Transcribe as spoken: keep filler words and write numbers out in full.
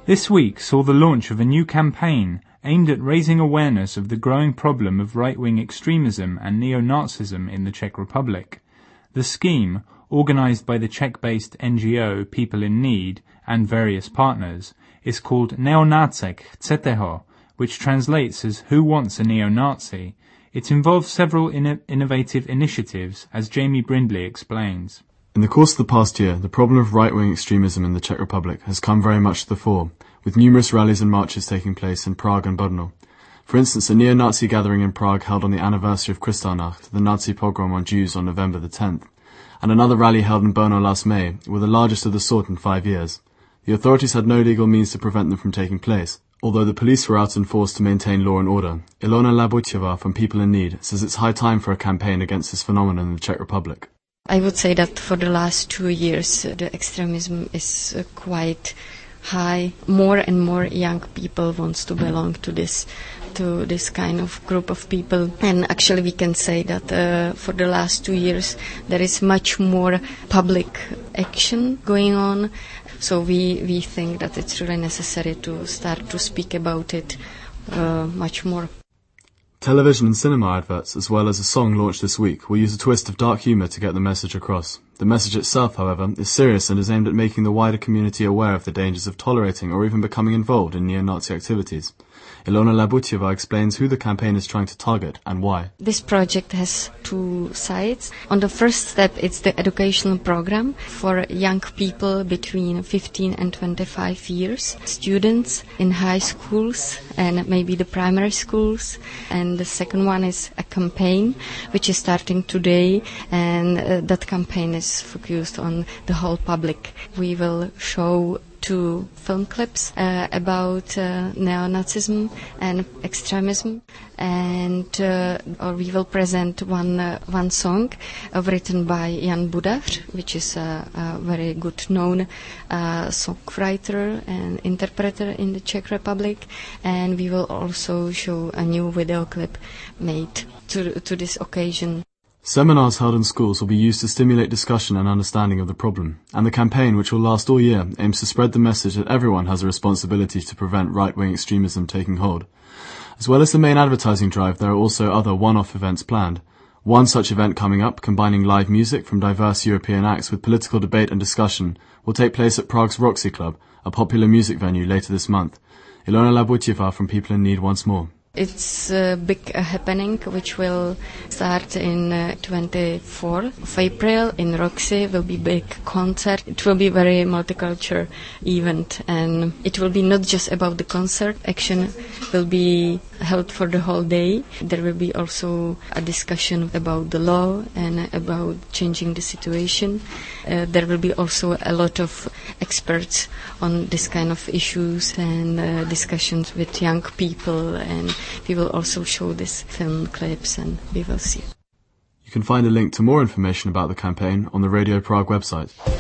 This week saw the launch of a new campaign aimed at raising awareness of the growing problem of right-wing extremism and neo-Nazism in the Czech Republic. The scheme, organised by the Czech-based N G O People in Need and various partners, is called Neonacek Chcete ho, which translates as Who Wants a Neo-Nazi? It involves several in- innovative initiatives, as Jamie Brindley explains. In the course of the past year, the problem of right-wing extremism in the Czech Republic has come very much to the fore, with numerous rallies and marches taking place in Prague and Brno. For instance, a neo-Nazi gathering in Prague held on the anniversary of Kristallnacht, the Nazi pogrom on Jews on November the tenth, and another rally held in Brno last May, were the largest of the sort in five years. The authorities had no legal means to prevent them from taking place, although the police were out in force to maintain law and order. Ilona Labutyeva from People in Need says it's high time for a campaign against this phenomenon in the Czech Republic. I would say that for the last two years uh, the extremism is uh, quite high. More and more young people want to belong to this to this kind of group of people. And actually we can say that uh, for the last two years there is much more public action going on. So we, we think that it's really necessary to start to speak about it uh, much more. Television and cinema adverts, as well as a song launched this week, will use a twist of dark humour to get the message across. The message itself, however, is serious and is aimed at making the wider community aware of the dangers of tolerating or even becoming involved in neo-Nazi activities. Ilona Labutyeva explains who the campaign is trying to target and why. This project has two sides. On the first step, it's the educational program for young people between fifteen and twenty-five years, students in high schools and maybe the primary schools. And the second one is a campaign which is starting today, and uh, that campaign is focused on the whole public. We will show two film clips uh, about uh, neo-Nazism and extremism, and uh, or we will present one uh, one song uh, written by Jan Budař, which is a, a very good known uh, songwriter and interpreter in the Czech Republic, and we will also show a new video clip made to to this occasion. Seminars held in schools will be used to stimulate discussion and understanding of the problem, and the campaign, which will last all year, aims to spread the message that everyone has a responsibility to prevent right-wing extremism taking hold. As well as the main advertising drive, there are also other one-off events planned. One such event coming up, combining live music from diverse European acts with political debate and discussion, will take place at Prague's Roxy Club, a popular music venue, later this month. Ilona Labutyeva from People in Need once more. It's a big uh, happening which will start in uh, twenty-fourth of April in Roxy. Will be big concert. It will be very multicultural event, and it will be not just about the concert. Action will be held for the whole day. There will be also a discussion about the law and about changing the situation. Uh, there will be also a lot of experts on this kind of issues and uh, discussions with young people, and we will also show these film clips and we will see. You can find a link to more information about the campaign on the Radio Prague website.